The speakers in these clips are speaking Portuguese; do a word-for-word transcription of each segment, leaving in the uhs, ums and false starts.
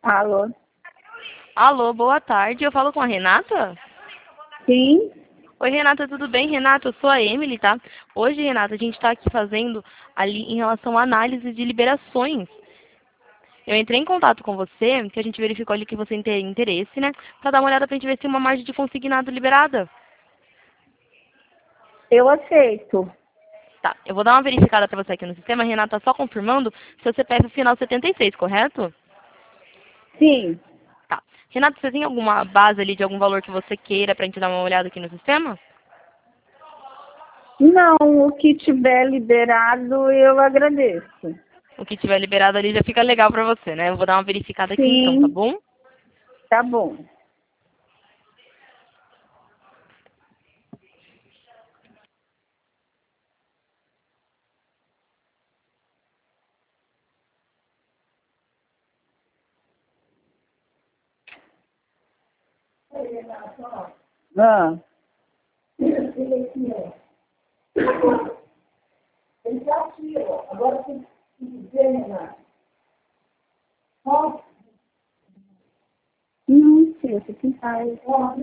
Alô? Alô, boa tarde. Eu falo com a Renata? Sim? Oi, Renata, tudo bem? Renata, eu sou a Emily, tá? Hoje, Renata, a gente está aqui fazendo ali em relação à análise de liberações. Eu entrei em contato com você, que a gente verificou ali que você tem interesse, né? Pra dar uma olhada pra gente ver se tem uma margem de consignado liberada. Eu aceito. Tá, eu vou dar uma verificada pra você aqui no sistema, Renata, só confirmando seu C P F final setenta e seis, correto? Sim. Tá. Renata, você tem alguma base ali de algum valor que você queira pra gente dar uma olhada aqui no sistema? Não, o que tiver liberado eu agradeço. O que tiver liberado ali já fica legal pra você, né? Eu vou dar uma verificada aqui então, tá Sim, bom? tá bom. Ah. Não sei, você tem pai.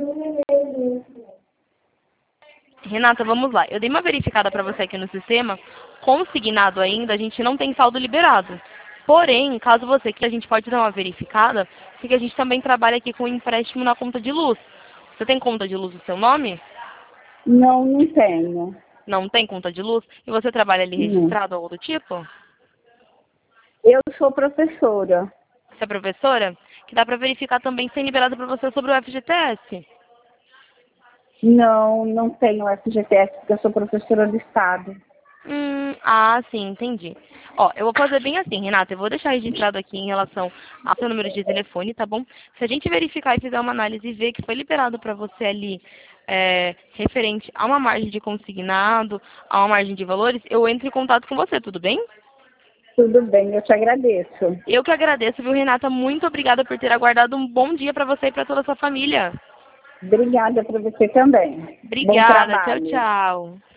Renata, vamos lá. Eu dei uma verificada para você aqui no sistema. Consignado ainda, a gente não tem saldo liberado. Porém, caso você queira, a gente pode dar uma verificada, porque a gente também trabalha aqui com empréstimo na conta de luz. Você tem conta de luz no seu nome? Não, não tenho. Não tem conta de luz? E você trabalha ali Não. registrado ou algo do tipo? Eu sou professora. Você é professora? Que dá para verificar também se tem liberado para você sobre o F G T S. Não, não tenho F G T S porque eu sou professora do Estado. Hum, ah, sim, entendi. Ó, eu vou fazer bem assim, Renata. Eu vou deixar registrado aqui em relação ao seu número de telefone, tá bom? Se a gente verificar e fizer uma análise e ver que foi liberado para você ali é, referente a uma margem de consignado, a uma margem de valores, eu entro em contato com você, tudo bem? Tudo bem, eu te agradeço. Eu que agradeço, viu, Renata? Muito obrigada por ter aguardado. Um bom dia para você e para toda a sua família. Obrigada para você também. Bom Obrigada. Tchau, trabalho. tchau.